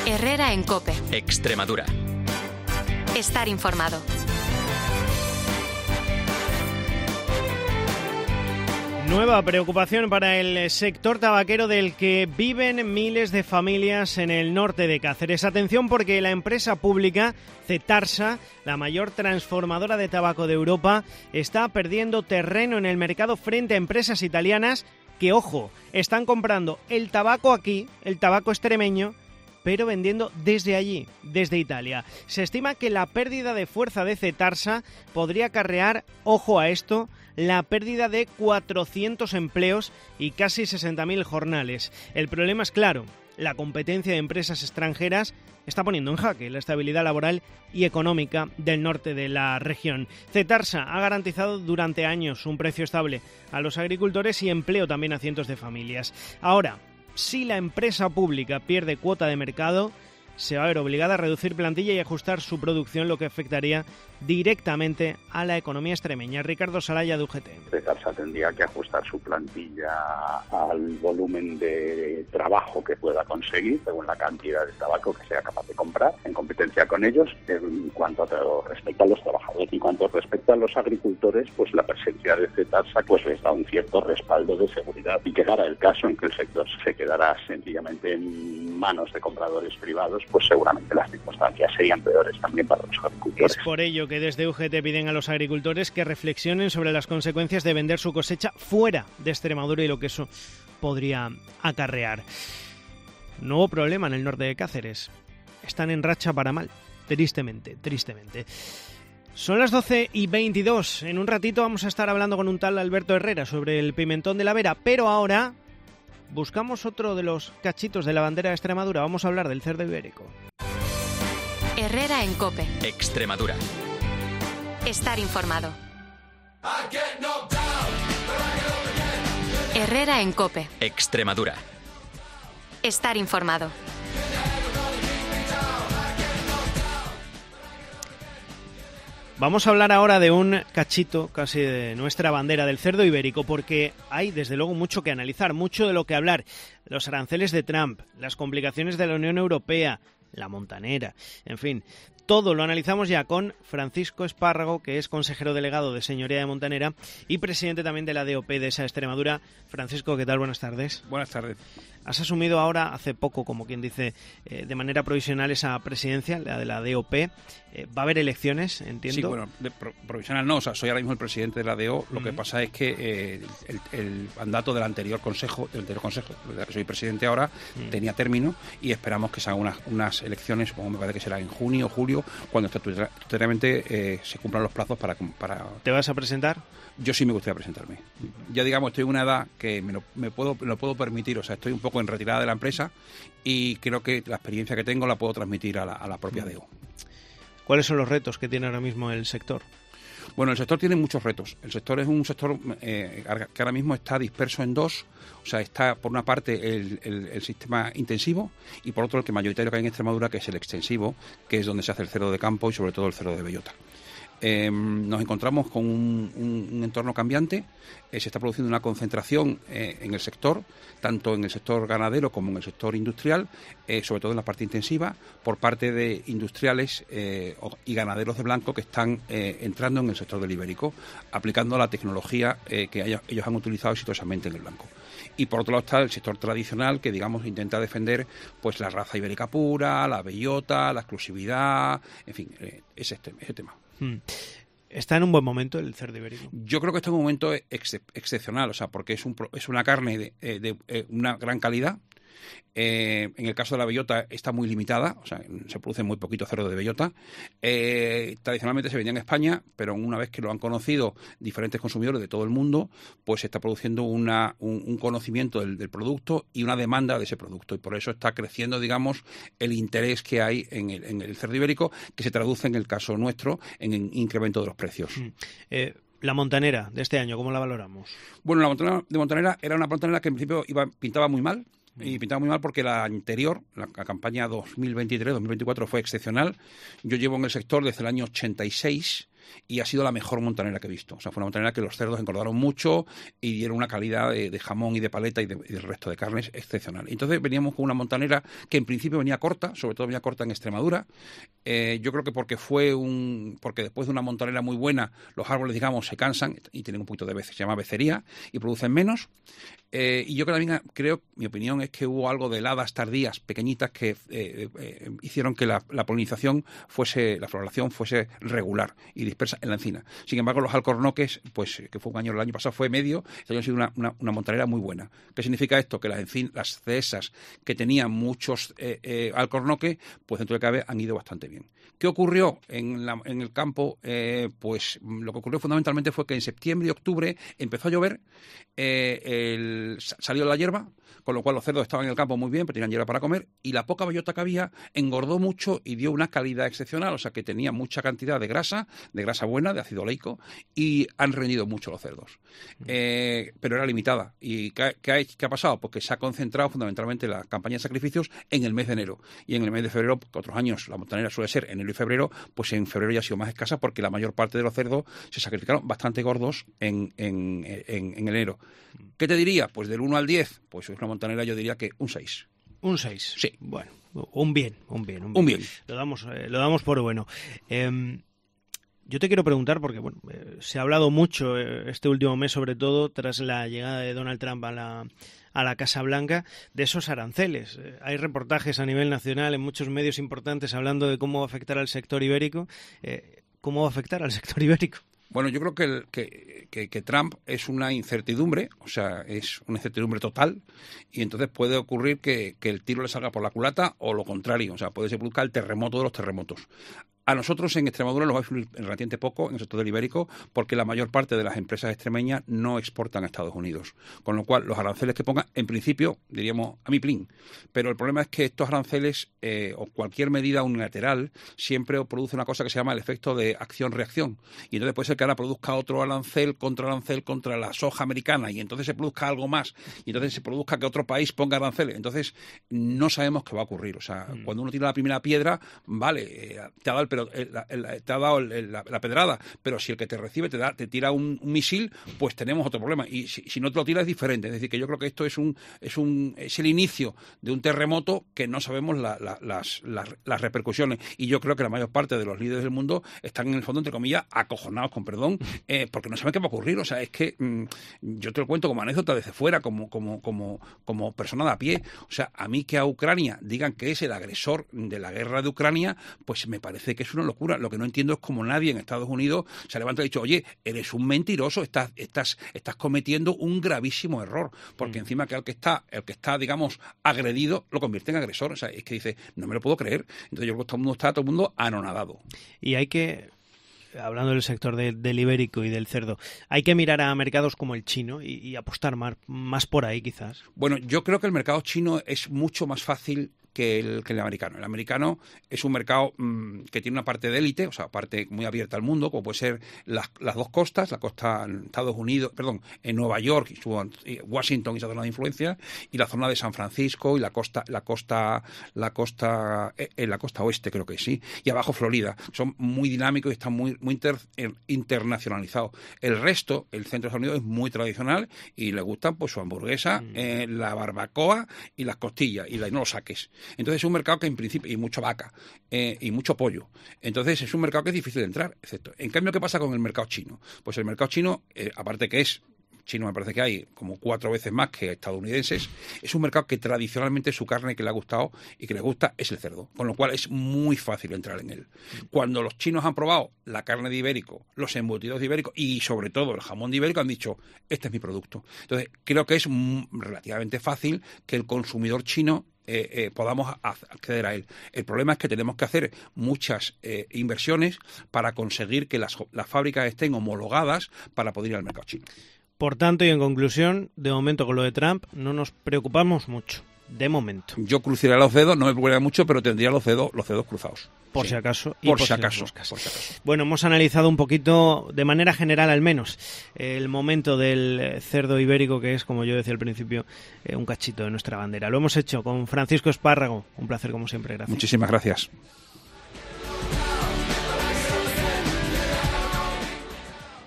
Herrera en COPE. Extremadura. Estar informado. Nueva preocupación para el sector tabaquero del que viven miles de familias en el norte de Cáceres. Atención, porque la empresa pública Cetarsa, la mayor transformadora de tabaco de Europa, está perdiendo terreno en el mercado frente a empresas italianas que, ojo, están comprando el tabaco aquí, el tabaco extremeño, pero vendiendo desde allí, desde Italia. Se estima que la pérdida de fuerza de Cetarsa podría acarrear, ojo a esto, la pérdida de 400 empleos y casi 60.000 jornales. El problema es claro, la competencia de empresas extranjeras está poniendo en jaque la estabilidad laboral y económica del norte de la región. Cetarsa ha garantizado durante años un precio estable a los agricultores y empleo también a cientos de familias. Ahora, si la empresa pública pierde cuota de mercado, se va a ver obligada a reducir plantilla y ajustar su producción, lo que afectaría directamente a la economía extremeña. Ricardo Salaya, de UGT. Cetarsa tendría que ajustar su plantilla al volumen de trabajo que pueda conseguir, según la cantidad de tabaco que sea capaz de comprar, en competencia con ellos, en cuanto respecta a los trabajadores. En cuanto respecta a los agricultores, pues la presencia de Cetarsa pues les da un cierto respaldo de seguridad, y que dará el caso en que el sector se quedará sencillamente en manos de compradores privados, pues seguramente las circunstancias serían peores también para los agricultores. Es por ello que desde UGT piden a los agricultores que reflexionen sobre las consecuencias de vender su cosecha fuera de Extremadura y lo que eso podría acarrear. Nuevo problema en el norte de Cáceres. Están en racha para mal, tristemente. Son las 12:22. En un ratito vamos a estar hablando con un tal Alberto Herrera sobre el pimentón de la Vera, pero ahora buscamos otro de los cachitos de la bandera de Extremadura. Vamos a hablar del cerdo ibérico. Herrera en COPE. Extremadura. Estar informado. Herrera en COPE. Extremadura. Estar informado. Vamos a hablar ahora de un cachito casi de nuestra bandera, del cerdo ibérico, porque hay desde luego mucho que analizar, mucho de lo que hablar. Los aranceles de Trump, las complicaciones de la Unión Europea, la montanera, en fin, todo lo analizamos ya con Francisco Espárrago, que es consejero delegado de Señoría de Montanera y presidente también de la DOP de esa Extremadura. Francisco, ¿qué tal? Buenas tardes. Buenas tardes. Has asumido ahora, hace poco, como quien dice, de manera provisional esa presidencia, la de la DOP. ¿Va a haber elecciones, entiendo? Sí, bueno, provisional no, o sea, soy ahora mismo el presidente de la DO. Lo que pasa es que el mandato del anterior consejo, del que soy presidente ahora, tenía término, y esperamos que se hagan unas elecciones, supongo, me parece que será en junio o julio, cuando estatutariamente se cumplan los plazos para... ¿Te vas a presentar? Yo sí me gustaría presentarme. Ya digamos, estoy en una edad que me lo puedo permitir, o sea, estoy un poco en retirada de la empresa y creo que la experiencia que tengo la puedo transmitir a la propia DO. ¿Cuáles son los retos que tiene ahora mismo el sector? Bueno, el sector tiene muchos retos. El sector es un sector que ahora mismo está disperso en dos. O sea, está por una parte el sistema intensivo y por otro el que mayoritario que hay en Extremadura, que es el extensivo, que es donde se hace el cerdo de campo y sobre todo el cerdo de bellota. Nos encontramos con un entorno cambiante. Se está produciendo una concentración en el sector, tanto en el sector ganadero como en el sector industrial, sobre todo en la parte intensiva, por parte de industriales y ganaderos de blanco que están entrando en el sector del ibérico, aplicando la tecnología que ellos han utilizado exitosamente en el blanco. Y por otro lado está el sector tradicional, que digamos intenta defender pues la raza ibérica pura, la bellota, la exclusividad, en fin, ese tema. ¿Está en un buen momento el cerdo ibérico? Yo creo que está en un momento excepcional, o sea, porque es una carne de una gran calidad. En el caso de la bellota está muy limitada, o sea, se produce muy poquito cerdo de bellota. Tradicionalmente se vendía en España, pero una vez que lo han conocido diferentes consumidores de todo el mundo, pues se está produciendo un conocimiento del producto y una demanda de ese producto, y por eso está creciendo, digamos, el interés que hay en el cerdo ibérico, que se traduce en el caso nuestro en incremento de los precios. La montanera de este año, ¿cómo la valoramos? Bueno, la montanera era una montanera que en principio pintaba muy mal. Y pintaba muy mal porque la anterior, la campaña 2023-2024 fue excepcional. Yo llevo en el sector desde el año 86 y ha sido la mejor montanera que he visto. O sea, fue una montanera que los cerdos engordaron mucho y dieron una calidad de jamón y de paleta y del resto de carnes excepcional. Entonces veníamos con una montanera que en principio venía corta, sobre todo venía corta en Extremadura. Yo creo que porque después de una montanera muy buena, los árboles, digamos, se cansan y tienen un poquito de se llama becería y producen menos. Y yo mi opinión es que hubo algo de heladas tardías, pequeñitas, que hicieron que la polinización la floración fuese regular y dispersa en la encina. Sin embargo, los alcornoques, pues que fue un año, el año pasado fue medio, este año ha sido una montanera muy buena. ¿Qué significa esto? Que las cehesas que tenían muchos alcornoques, pues dentro de cabe han ido bastante bien. ¿Qué ocurrió en el campo? Pues lo que ocurrió fundamentalmente fue que en septiembre y octubre empezó a llover, salió la hierba, con lo cual los cerdos estaban en el campo muy bien, pero tenían hierba para comer, y la poca bellota que había engordó mucho y dio una calidad excepcional, o sea que tenía mucha cantidad de grasa buena, de ácido oleico, y han rendido mucho los cerdos. Pero era limitada. ¿Y qué ha pasado? Pues que se ha concentrado fundamentalmente la campaña de sacrificios en el mes de enero. Y en el mes de febrero, que otros años la montanera suele ser enero y febrero, pues en febrero ya ha sido más escasa porque la mayor parte de los cerdos se sacrificaron bastante gordos en enero. ¿Qué te diría? Pues del 1 al 10, pues es una montanera, yo diría que un 6. Un 6. Sí. Bueno, un bien. Lo damos por bueno. Yo te quiero preguntar, porque se ha hablado mucho este último mes, sobre todo tras la llegada de Donald Trump a la Casa Blanca, de esos aranceles. Hay reportajes a nivel nacional en muchos medios importantes hablando de cómo va a afectar al sector ibérico. ¿Cómo va a afectar al sector ibérico? Bueno, yo creo que Trump es una incertidumbre, o sea, es una incertidumbre total, y entonces puede ocurrir que el tiro le salga por la culata o lo contrario, o sea, puede se produzca el terremoto de los terremotos. A nosotros en Extremadura nos va a influir relativamente poco en el sector del ibérico porque la mayor parte de las empresas extremeñas no exportan a Estados Unidos. Con lo cual, los aranceles que pongan, en principio, diríamos a mi plin. Pero el problema es que estos aranceles o cualquier medida unilateral siempre produce una cosa que se llama el efecto de acción-reacción. Y entonces puede ser que ahora produzca otro arancel contra la soja americana y entonces se produzca algo más. Y entonces se produzca que otro país ponga aranceles. Entonces, no sabemos qué va a ocurrir. O sea, cuando uno tira la primera piedra, vale, te ha dado la pedrada, pero si el que te recibe te tira un misil, pues tenemos otro problema. Y si no te lo tira es diferente. Es decir, que yo creo que esto es el inicio de un terremoto que no sabemos las repercusiones. Y yo creo que la mayor parte de los líderes del mundo están en el fondo, entre comillas, acojonados, con perdón, porque no saben qué va a ocurrir. O sea, es que yo te lo cuento como anécdota desde fuera, como persona de a pie. O sea, a mí que a Ucrania digan que es el agresor de la guerra de Ucrania, pues me parece que es una locura. Lo que no entiendo es cómo nadie en Estados Unidos se levanta y ha dicho, oye, eres un mentiroso, estás cometiendo un gravísimo error, porque encima que el que está, digamos, agredido, lo convierte en agresor. O sea, es que dice, no me lo puedo creer. Entonces yo creo que todo el mundo anonadado. Y hay que, hablando del sector del ibérico y del cerdo, hay que mirar a mercados como el chino y apostar más por ahí, quizás. Bueno, yo creo que el mercado chino es mucho más fácil que el americano. El americano es un mercado que tiene una parte de élite, o sea, parte muy abierta al mundo, como puede ser las dos costas, la costa en Estados Unidos, en Nueva York, Washington y esa zona de influencia, y la zona de San Francisco y la costa oeste, creo que sí, y abajo Florida. Son muy dinámicos y están muy internacionalizados. El resto, el centro de Estados Unidos, es muy tradicional y le gustan pues su hamburguesa, la barbacoa y las costillas, y no lo saques. Entonces es un mercado que en principio, y mucha vaca, y mucho pollo. Entonces es un mercado que es difícil de entrar, etcétera. En cambio, ¿qué pasa con el mercado chino? Pues el mercado chino, aparte que es chino, me parece que hay como 4 veces más que estadounidenses, es un mercado que tradicionalmente su carne que le ha gustado y que les gusta es el cerdo, con lo cual es muy fácil entrar en él. Cuando los chinos han probado la carne de ibérico, los embutidos de ibérico y sobre todo el jamón de ibérico, han dicho, este es mi producto. Entonces creo que es relativamente fácil que el consumidor chino podamos acceder a él. El problema es que tenemos que hacer muchas inversiones para conseguir que las fábricas estén homologadas para poder ir al mercado chino. Por tanto, y en conclusión, de momento con lo de Trump no nos preocupamos mucho, de momento. Yo cruzaría los dedos, no me preocuparía mucho, pero tendría los dedos cruzados. Por si acaso. Por si acaso. Bueno, hemos analizado un poquito, de manera general al menos, el momento del cerdo ibérico, que es, como yo decía al principio, un cachito de nuestra bandera. Lo hemos hecho con Francisco Espárrago. Un placer como siempre, gracias. Muchísimas gracias.